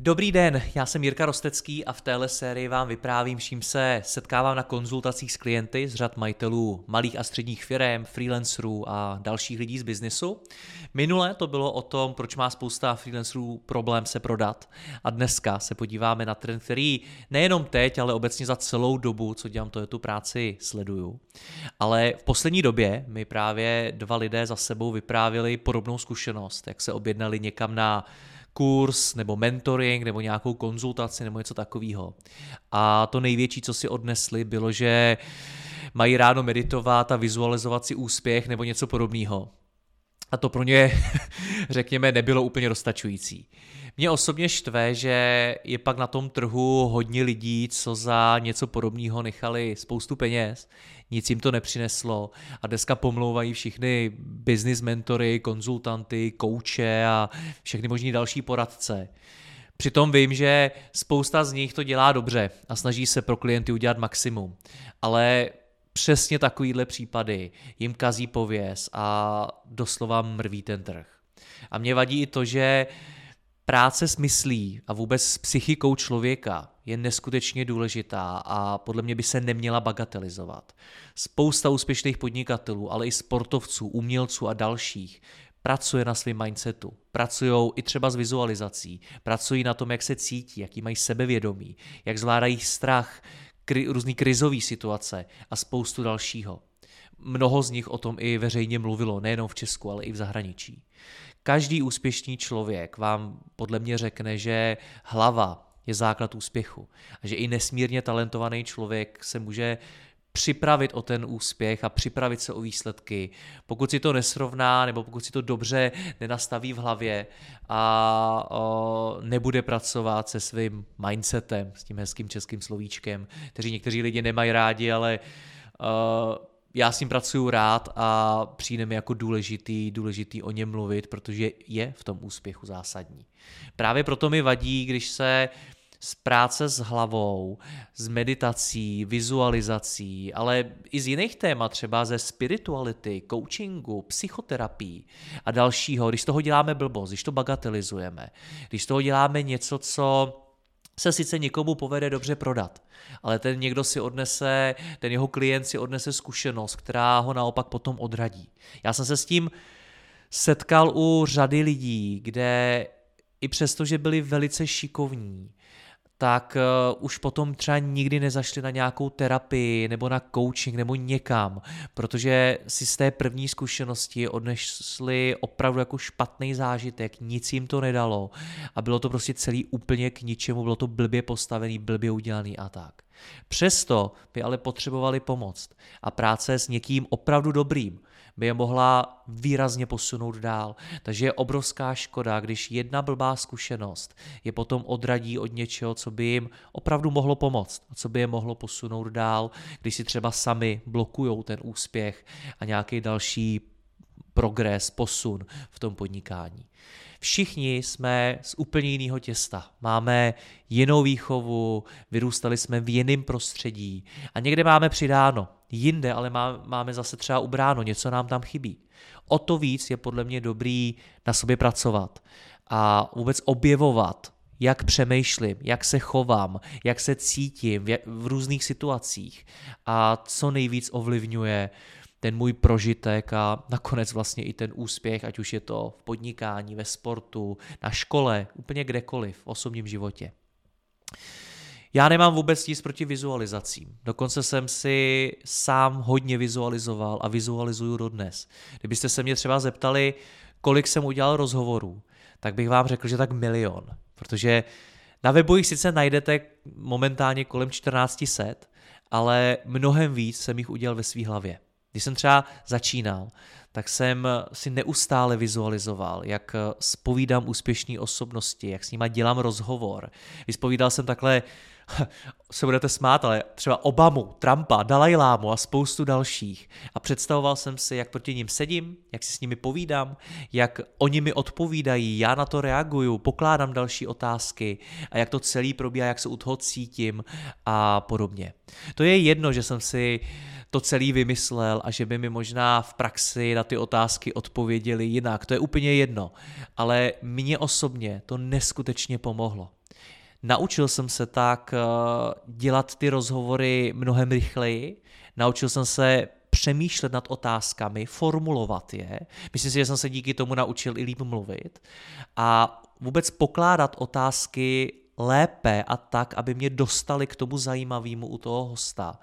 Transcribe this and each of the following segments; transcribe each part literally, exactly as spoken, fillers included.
Dobrý den, já jsem Jirka Rostecký a v téhle sérii vám vyprávím, s čím se setkávám na konzultacích s klienty z řad majitelů malých a středních firem, freelancerů a dalších lidí z biznesu. Minule to bylo o tom, proč má spousta freelancerů problém se prodat, a dneska se podíváme na trend, který nejenom teď, ale obecně za celou dobu, co dělám tu práci, sleduju. Ale v poslední době mi právě dva lidé za sebou vyprávěli podobnou zkušenost, jak se objednali někam na kurz nebo mentoring nebo nějakou konzultaci nebo něco takového. A to největší, co si odnesli, bylo, že mají ráno meditovat a vizualizovat si úspěch nebo něco podobného. A to pro ně, řekněme, nebylo úplně dostačující. Mě osobně štve, že je pak na tom trhu hodně lidí, co za něco podobného nechali spoustu peněz, nic jim to nepřineslo a dneska pomlouvají všichni business mentory, konzultanty, kouče a všechny možný další poradce. Přitom vím, že spousta z nich to dělá dobře a snaží se pro klienty udělat maximum, ale přesně takovýhle případy jim kazí pověst a doslova mrví ten trh. A mě vadí i to, že práce s myslí a vůbec s psychikou člověka je neskutečně důležitá a podle mě by se neměla bagatelizovat. Spousta úspěšných podnikatelů, ale i sportovců, umělců a dalších pracuje na svém mindsetu, pracují i třeba s vizualizací, pracují na tom, jak se cítí, jaký mají sebevědomí, jak zvládají strach, kri, různý krizové situace a spoustu dalšího. Mnoho z nich o tom i veřejně mluvilo, nejenom v Česku, ale i v zahraničí. Každý úspěšný člověk vám podle mě řekne, že hlava je základ úspěchu a že i nesmírně talentovaný člověk se může připravit o ten úspěch a připravit se o výsledky, pokud si to nesrovná nebo pokud si to dobře nenastaví v hlavě a o, nebude pracovat se svým mindsetem, s tím hezkým českým slovíčkem, kteří někteří lidi nemají rádi, ale o, já s ním pracuju rád a přijde mi jako důležitý, důležitý o něm mluvit, protože je v tom úspěchu zásadní. Právě proto mi vadí, když se z práce s hlavou, z meditací, vizualizací, ale i z jiných témat, třeba ze spirituality, coachingu, psychoterapii a dalšího, když z toho děláme blbost, když to bagatelizujeme, když z toho děláme něco, co se sice někomu povede dobře prodat, ale ten někdo si odnese, ten jeho klient si odnese zkušenost, která ho naopak potom odradí. Já jsem se s tím setkal u řady lidí, kde i přesto, že byli velice šikovní, tak uh, už potom třeba nikdy nezašli na nějakou terapii nebo na coaching nebo někam, protože si z té první zkušenosti odnesli opravdu jako špatný zážitek, nic jim to nedalo a bylo to prostě celý úplně k ničemu, bylo to blbě postavený, blbě udělaný a tak. Přesto by ale potřebovali pomoct a práce s někým opravdu dobrým by je mohla výrazně posunout dál. Takže je obrovská škoda, když jedna blbá zkušenost je potom odradí od něčeho, co by jim opravdu mohlo pomoct, co by je mohlo posunout dál, když si třeba sami blokujou ten úspěch a nějaký další progres, posun v tom podnikání. Všichni jsme z úplně jiného těsta. Máme jinou výchovu, vyrůstali jsme v jiném prostředí a někde máme přidáno, jinde ale má, máme zase třeba ubráno, něco nám tam chybí. O to víc je podle mě dobrý na sobě pracovat a vůbec objevovat, jak přemýšlím, jak se chovám, jak se cítím v, v různých situacích a co nejvíc ovlivňuje ten můj prožitek a nakonec vlastně i ten úspěch, ať už je to v podnikání, ve sportu, na škole, úplně kdekoliv, v osobním životě. Já nemám vůbec nic proti vizualizacím. Dokonce jsem si sám hodně vizualizoval a vizualizuju dodnes. Kdybyste se mě třeba zeptali, kolik jsem udělal rozhovorů, tak bych vám řekl, že tak milion. Protože na webu jich sice najdete momentálně kolem čtrnáct set, ale mnohem víc jsem jich udělal ve své hlavě. Když jsem třeba začínal, tak jsem si neustále vizualizoval, jak zpovídám úspěšné osobnosti, jak s nima dělám rozhovor. Vyspovídal jsem takhle, se budete smát, ale třeba Obamu, Trumpa, Dalajlámu a spoustu dalších. A představoval jsem si, jak proti ním sedím, jak si s nimi povídám, jak oni mi odpovídají, já na to reaguju, pokládám další otázky a jak to celý probíhá, jak se u toho cítím a podobně. To je jedno, že jsem si to celý vymyslel a že by mi možná v praxi na ty otázky odpověděli jinak. To je úplně jedno. Ale mně osobně to neskutečně pomohlo. Naučil jsem se tak dělat ty rozhovory mnohem rychleji, naučil jsem se přemýšlet nad otázkami, formulovat je. Myslím si, že jsem se díky tomu naučil i líp mluvit a vůbec pokládat otázky lépe a tak, aby mě dostali k tomu zajímavému u toho hosta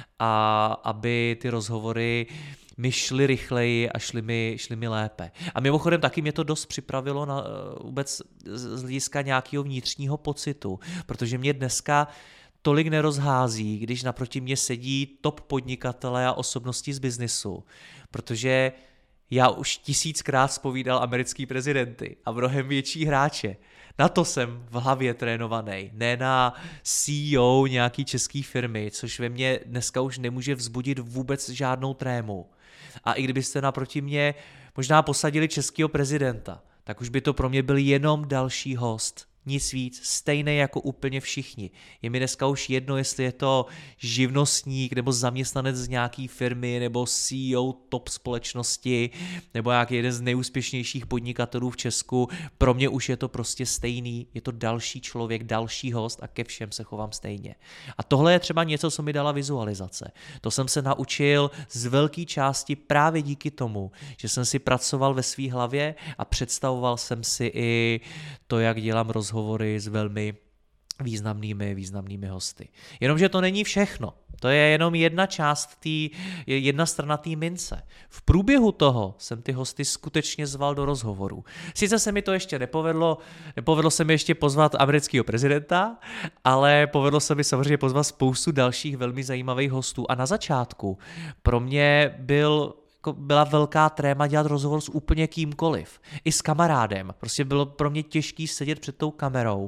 a aby ty rozhovory mi šly rychleji a šly mi, šly mi lépe. A mimochodem taky mě to dost připravilo na vůbec z hlediska nějakého vnitřního pocitu, protože mě dneska tolik nerozhází, když naproti mě sedí top podnikatelé a osobnosti z biznisu, protože já už tisíckrát zpovídal americký prezidenty a mnohem větší hráče. Na to jsem v hlavě trénovaný, ne na C E O nějaký český firmy, což ve mně dneska už nemůže vzbudit vůbec žádnou trému. A i kdybyste naproti mě možná posadili českého prezidenta, tak už by to pro mě byl jenom další host. Nic víc, stejné jako úplně všichni. Je mi dneska už jedno, jestli je to živnostník nebo zaměstnanec z nějaký firmy nebo C E O top společnosti nebo nějaký jeden z nejúspěšnějších podnikatelů v Česku. Pro mě už je to prostě stejný, je to další člověk, další host a ke všem se chovám stejně. A tohle je třeba něco, co mi dala vizualizace. To jsem se naučil z velké části právě díky tomu, že jsem si pracoval ve své hlavě a představoval jsem si i to, jak dělám rozhovor hovory s velmi významnými, významnými hosty. Jenomže to není všechno. To je jenom jedna část, tý, jedna strana té mince. V průběhu toho jsem ty hosty skutečně zval do rozhovoru. Sice se mi to ještě nepovedlo, nepovedlo se mi ještě pozvat amerického prezidenta, ale povedlo se mi samozřejmě pozvat spoustu dalších velmi zajímavých hostů. A na začátku pro mě byl byla velká tréma dělat rozhovor s úplně kýmkoliv. I s kamarádem. Prostě bylo pro mě těžké sedět před tou kamerou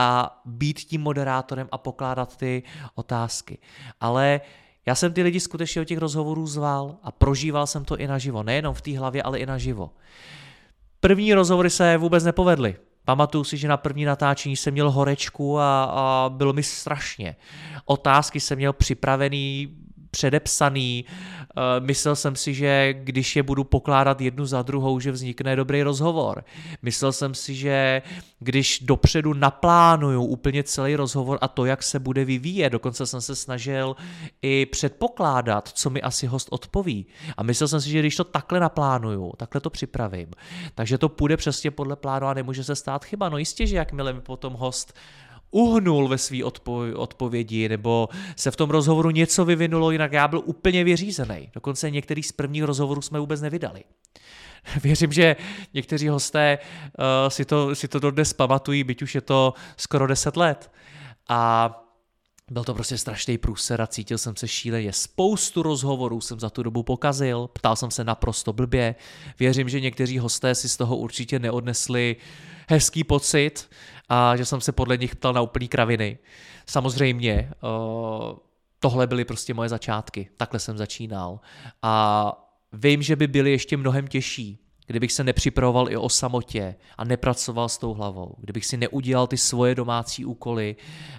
a být tím moderátorem a pokládat ty otázky. Ale já jsem ty lidi skutečně do těch rozhovorů zval a prožíval jsem to i naživo. Nejenom v té hlavě, ale i naživo. První rozhovory se vůbec nepovedly. Pamatuju si, že na první natáčení jsem měl horečku a, a bylo mi strašně. Otázky jsem měl připravený, předepsaný. Myslel jsem si, že když je budu pokládat jednu za druhou, že vznikne dobrý rozhovor. Myslel jsem si, že když dopředu naplánuju úplně celý rozhovor a to, jak se bude vyvíjet, dokonce jsem se snažil i předpokládat, co mi asi host odpoví. A myslel jsem si, že když to takhle naplánuju, takhle to připravím, takže to půjde přesně podle plánu a nemůže se stát chyba. No jistě, že jakmile mi potom host uhnul ve své odpo- odpovědi, nebo se v tom rozhovoru něco vyvinulo, jinak já byl úplně vyřízený. Dokonce některý z prvních rozhovorů jsme vůbec nevydali. Věřím, že někteří hosté uh, si to, si to dodnes pamatují, byť už je to skoro deset let. A byl to prostě strašný průser a cítil jsem se šíleně. Spoustu rozhovorů jsem za tu dobu pokazil, ptal jsem se naprosto blbě. Věřím, že někteří hosté si z toho určitě neodnesli hezký pocit a že jsem se podle nich ptal na úplný kraviny. Samozřejmě, tohle byly prostě moje začátky, takhle jsem začínal. A vím, že by byly ještě mnohem těžší, kdybych se nepřipravoval i o samotě a nepracoval s tou hlavou, kdybych si neudělal ty svoje domácí úkoly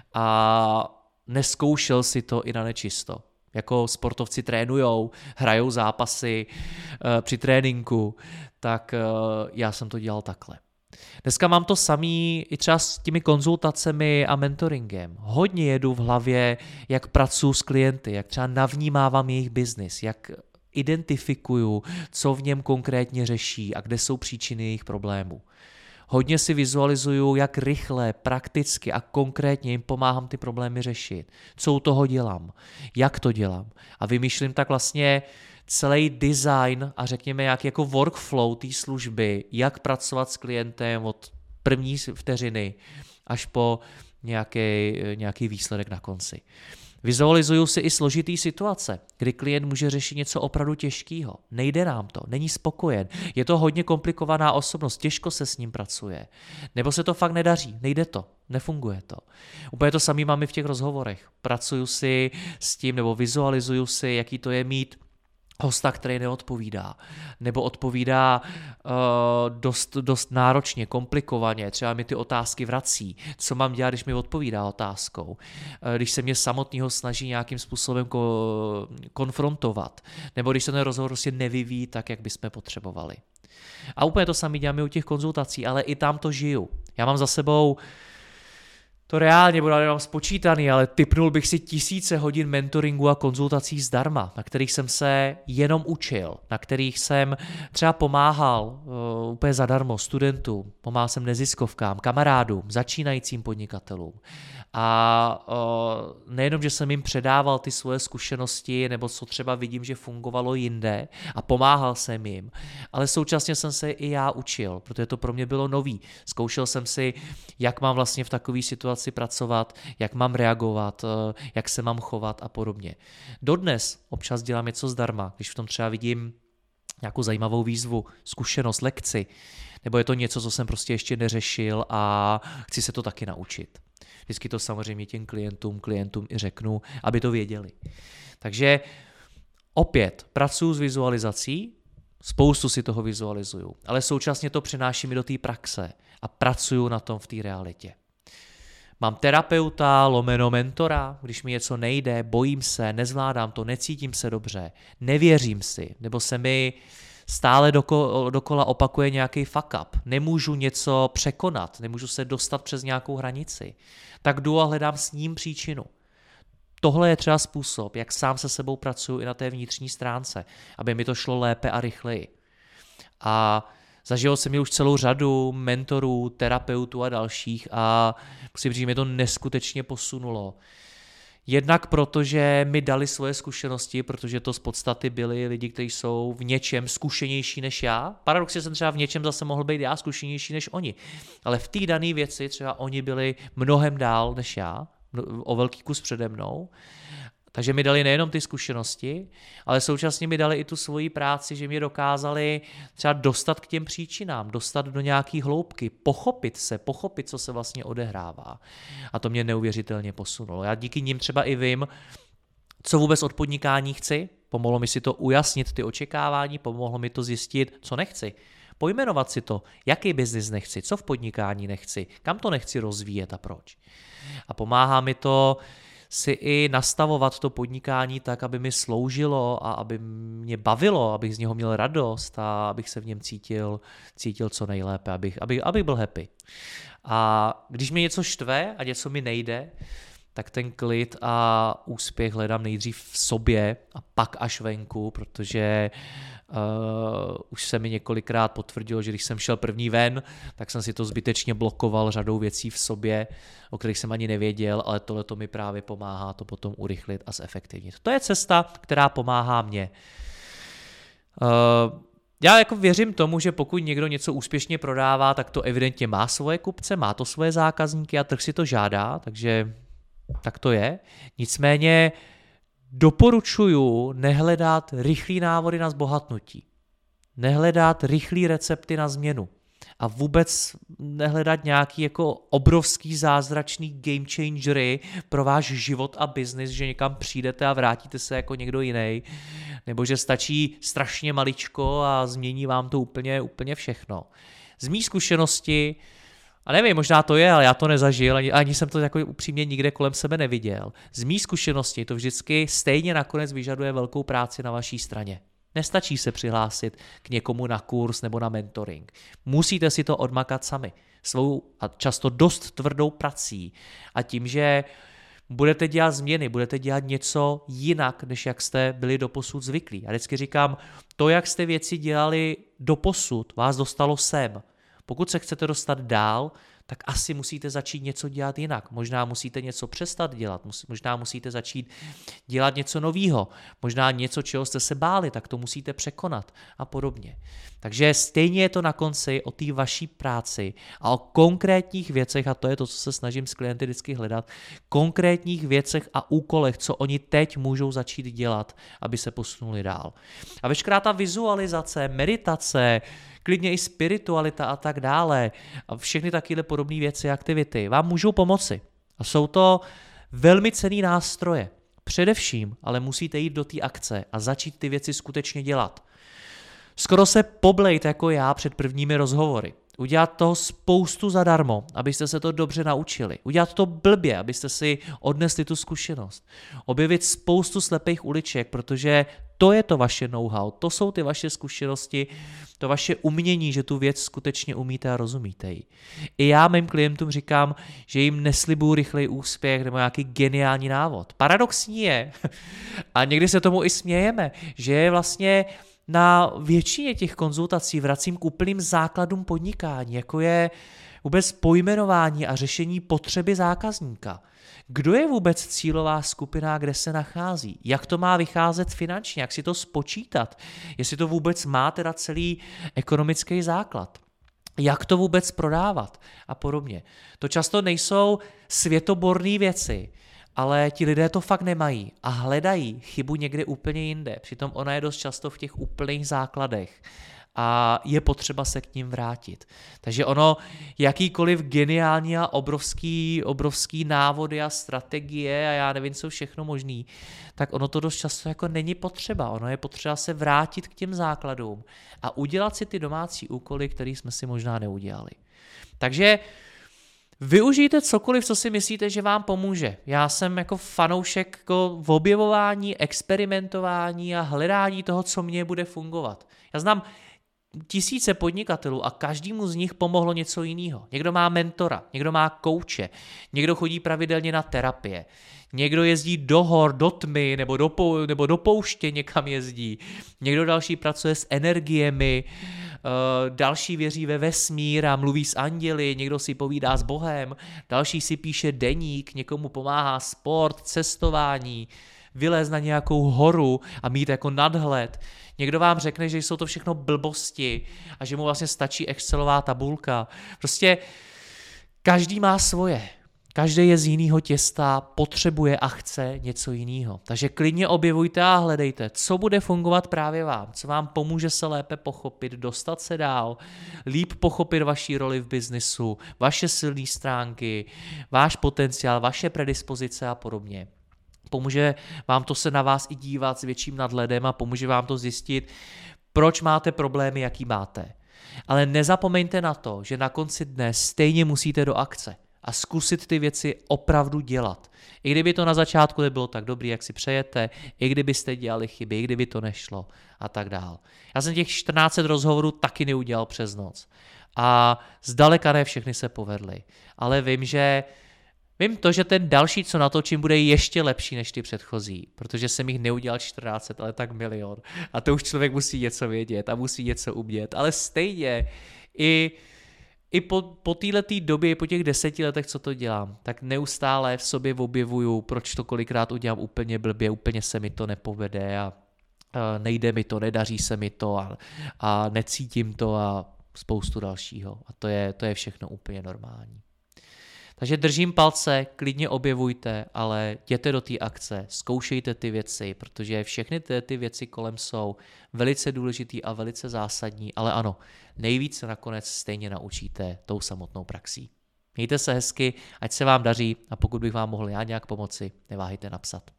a neskoušel si to i na nečisto. Jako sportovci trénujou, hrajou zápasy při tréninku, tak já jsem to dělal takhle. Dneska mám to samý i třeba s těmi konzultacemi a mentoringem. Hodně jedu v hlavě, jak pracuji s klienty, jak třeba navnímávám jejich biznis, jak identifikuju, co v něm konkrétně řeší a kde jsou příčiny jejich problémů. Hodně si vizualizuju, jak rychle, prakticky a konkrétně jim pomáhám ty problémy řešit. Co u toho dělám, jak to dělám. A vymýšlím tak vlastně celý design a řekněme nějaký jako workflow té služby, jak pracovat s klientem od první vteřiny až po nějaký, nějaký výsledek na konci. Vizualizuju si i složitý situace, kdy klient může řešit něco opravdu těžkého. Nejde nám to, není spokojen, je to hodně komplikovaná osobnost, těžko se s ním pracuje. Nebo se to fakt nedaří, nejde to, nefunguje to. Úplně to samé mám i v těch rozhovorech. Pracuju si s tím nebo vizualizuju si, jaký to je mít hosta, který neodpovídá, nebo odpovídá uh, dost, dost náročně, komplikovaně, třeba mi ty otázky vrací, co mám dělat, když mi odpovídá otázkou, uh, když se mě samotného snaží nějakým způsobem ko- konfrontovat, nebo když se ten rozhovor prostě nevyvíjí tak, jak bychom potřebovali. A úplně to samé dělám i u těch konzultací, ale i tam to žiju. Já mám za sebou to reálně bude nemám spočítaný, ale tipnul bych si tisíce hodin mentoringu a konzultací zdarma, na kterých jsem se jenom učil, na kterých jsem třeba pomáhal uh, úplně zadarmo studentům, pomáhal jsem neziskovkám, kamarádům, začínajícím podnikatelům. A uh, nejenom, že jsem jim předával ty svoje zkušenosti, nebo co třeba vidím, že fungovalo jinde a pomáhal jsem jim, ale současně jsem se i já učil, protože to pro mě bylo nový. Zkoušel jsem si, jak mám vlastně v takové situaci pracovat, jak mám reagovat, uh, jak se mám chovat a podobně. Dodnes občas dělám něco zdarma, když v tom třeba vidím nějakou zajímavou výzvu, zkušenost, lekci, nebo je to něco, co jsem prostě ještě neřešil a chci se to taky naučit. Vždycky to samozřejmě těm klientům, klientům i řeknu, aby to věděli. Takže opět pracuji s vizualizací, spoustu si toho vizualizuju, ale současně to přenáším i do té praxe a pracuju na tom v té realitě. Mám terapeuta, lomeno mentora, když mi něco nejde, bojím se, nezvládám to, necítím se dobře, nevěřím si, nebo se mi stále doko, dokola opakuje nějaký fuck up, nemůžu něco překonat, nemůžu se dostat přes nějakou hranici, tak jdu a hledám s ním příčinu. Tohle je třeba způsob, jak sám se sebou pracuji i na té vnitřní stránce, aby mi to šlo lépe a rychleji. A zažil jsem mi už celou řadu mentorů, terapeutů a dalších a musím říct, že mě to neskutečně posunulo. Jednak protože mi dali svoje zkušenosti, protože to z podstaty byli lidi, kteří jsou v něčem zkušenější než já. Paradoxně jsem třeba v něčem zase mohl být já zkušenější než oni. Ale v té dané věci třeba oni byli mnohem dál než já, o velký kus přede mnou. Takže mi dali nejenom ty zkušenosti, ale současně mi dali i tu svoji práci, že mě dokázali třeba dostat k těm příčinám, dostat do nějaký hloubky, pochopit se, pochopit, co se vlastně odehrává. A to mě neuvěřitelně posunulo. Já díky nim třeba i vím, co vůbec od podnikání chci, pomohlo mi si to ujasnit ty očekávání, pomohlo mi to zjistit, co nechci. Pojmenovat si to, jaký biznis nechci, co v podnikání nechci, kam to nechci rozvíjet a proč. A pomáhá mi to si i nastavovat to podnikání tak, aby mi sloužilo a aby mě bavilo, abych z něho měl radost a abych se v něm cítil, cítil co nejlépe, abych, abych, abych byl happy. A když mi něco štve a něco mi nejde, tak ten klid a úspěch hledám nejdřív v sobě a pak až venku, protože uh, už se mi několikrát potvrdilo, že když jsem šel první ven, tak jsem si to zbytečně blokoval řadou věcí v sobě, o kterých jsem ani nevěděl, ale tohle to mi právě pomáhá to potom urychlit a zefektivnit. To je cesta, která pomáhá mně. Uh, Já jako věřím tomu, že pokud někdo něco úspěšně prodává, tak to evidentně má svoje kupce, má to svoje zákazníky a trh si to žádá, takže tak to je. Nicméně doporučuju nehledat rychlý návody na zbohatnutí, nehledat rychlý recepty na změnu a vůbec nehledat nějaký jako obrovský zázračný game changery pro váš život a biznis, že někam přijdete a vrátíte se jako někdo jiný, nebo že stačí strašně maličko a změní vám to úplně, úplně všechno. Z mý zkušenosti, a nevím, možná to je, ale já to nezažil, ani, ani jsem to jako upřímně nikde kolem sebe neviděl. Z mý zkušenosti to vždycky stejně nakonec vyžaduje velkou práci na vaší straně. Nestačí se přihlásit k někomu na kurz nebo na mentoring. Musíte si to odmakat sami. Svou a často dost tvrdou prací a tím, že budete dělat změny, budete dělat něco jinak, než jak jste byli doposud zvyklí. A vždycky říkám, to, jak jste věci dělali doposud, vás dostalo sem. Pokud se chcete dostat dál, tak asi musíte začít něco dělat jinak. Možná musíte něco přestat dělat, možná musíte začít dělat něco nového, možná něco, čeho jste se báli, tak to musíte překonat a podobně. Takže stejně je to na konci o té vaší práci a o konkrétních věcech, a to je to, co se snažím s klienty vždycky hledat, konkrétních věcech a úkolech, co oni teď můžou začít dělat, aby se posunuli dál. A veškerá ta vizualizace, meditace, klidně i spiritualita a tak dále a všechny takovéhle podobné věci a aktivity vám můžou pomoci. A jsou to velmi cenný nástroje. Především ale musíte jít do té akce a začít ty věci skutečně dělat. Skoro se poblejt jako já před prvními rozhovory. Udělat toho spoustu zadarmo, abyste se to dobře naučili. Udělat to blbě, abyste si odnesli tu zkušenost. Objevit spoustu slepých uliček, protože To je to vaše know-how, to jsou ty vaše zkušenosti, to vaše umění, že tu věc skutečně umíte a rozumíte ji. I já mým klientům říkám, že jim neslibuju rychlej úspěch nebo nějaký geniální návod. Paradoxní je, a někdy se tomu i smějeme, že je vlastně na většině těch konzultací vracím k úplným základům podnikání, jako je vůbec pojmenování a řešení potřeby zákazníka. Kdo je vůbec cílová skupina, kde se nachází? Jak to má vycházet finančně? Jak si to spočítat? Jestli to vůbec má teda celý ekonomický základ? Jak to vůbec prodávat? A podobně. To často nejsou světoborné věci, ale ti lidé to fakt nemají a hledají chybu někde úplně jinde. Přitom ona je dost často v těch úplných základech a je potřeba se k ním vrátit. Takže ono, jakýkoliv geniální a obrovský, obrovský návody a strategie a já nevím, co všechno možný, tak ono to dost často jako není potřeba. Ono je potřeba se vrátit k těm základům a udělat si ty domácí úkoly, které jsme si možná neudělali. Takže využijte cokoliv, co si myslíte, že vám pomůže. Já jsem jako fanoušek jako v objevování, experimentování a hledání toho, co mně bude fungovat. Já znám tisíce podnikatelů a každému z nich pomohlo něco jiného. Někdo má mentora, někdo má kouče, někdo chodí pravidelně na terapie, někdo jezdí do hor, do tmy nebo do, pou, nebo do pouště někam jezdí, někdo další pracuje s energiemi, Uh, další věří ve vesmír a mluví s anděli, někdo si povídá s Bohem, další si píše deník, někomu pomáhá sport, cestování, vylézt na nějakou horu a mít jako nadhled. Někdo vám řekne, že jsou to všechno blbosti a že mu vlastně stačí Excelová tabulka. Prostě každý má svoje. Každý je z jiného těsta, potřebuje a chce něco jiného. Takže klidně objevujte a hledejte, co bude fungovat právě vám, co vám pomůže se lépe pochopit, dostat se dál, líp pochopit vaši roli v biznisu, vaše silné stránky, váš potenciál, vaše predispozice a podobně. Pomůže vám to se na vás i dívat s větším nadhledem a pomůže vám to zjistit, proč máte problémy, jaký máte. Ale nezapomeňte na to, že na konci dne stejně musíte do akce a zkusit ty věci opravdu dělat. I kdyby to na začátku nebylo tak dobrý, jak si přejete, i kdybyste dělali chyby, i kdyby to nešlo a tak dál. Já jsem těch čtrnáct set rozhovorů taky neudělal přes noc. A zdaleka ne všechny se povedly. Ale vím, že Vím to, že ten další, co natočím, bude ještě lepší než ty předchozí, protože jsem jich neudělal čtrnáct set, ale tak milion. A to už člověk musí něco vědět a musí něco umět. Ale stejně i, i po, po této době, po těch deseti letech, co to dělám, tak neustále v sobě objevuju, proč to kolikrát udělám úplně blbě, úplně se mi to nepovede a, a nejde mi to, nedaří se mi to a, a necítím to a spoustu dalšího. A to je, to je všechno úplně normální. Takže držím palce, klidně objevujte, ale jděte do té akce, zkoušejte ty věci, protože všechny ty, ty věci kolem jsou velice důležitý a velice zásadní, ale ano, nejvíc se nakonec stejně naučíte tou samotnou praxí. Mějte se hezky, ať se vám daří a pokud bych vám mohl já nějak pomoci, neváhejte napsat.